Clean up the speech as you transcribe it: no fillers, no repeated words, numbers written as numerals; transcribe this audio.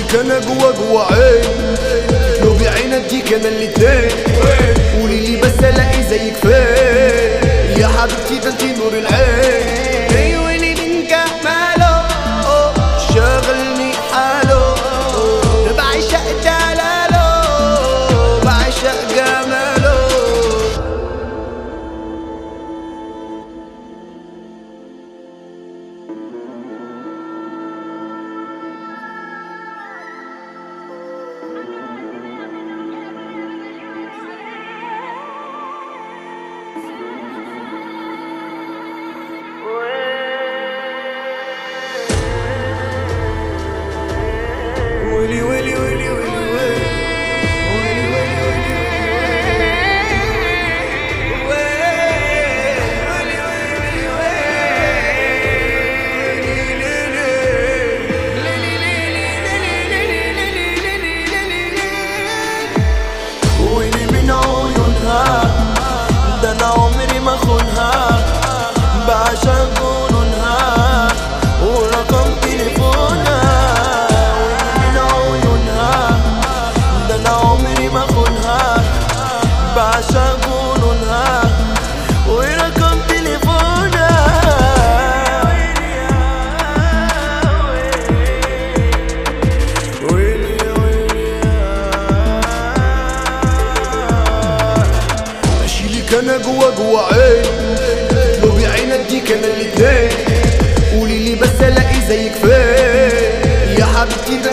اشيلك انا جوا عين، لو بعين اديك انا الاتنين. قولي لي بس الاقي زيك فين يا حبيبتي، ده انتي نور العين. ايوالي من جماله شاغلني حاله، بعشق دلاله بعشق جماله. ويلي ويلي ويلي ويلي ويلي من عيونها، ده انا عمري ما اخونها، بعشق جنونها ورقم تليفونها. بعشق جنونها ورقم تليفونها. اشيلك انا جوا عين، لو بعين اديك انا الاتنين. قولي لي بس الاقي زيك فين يا حبيبتي،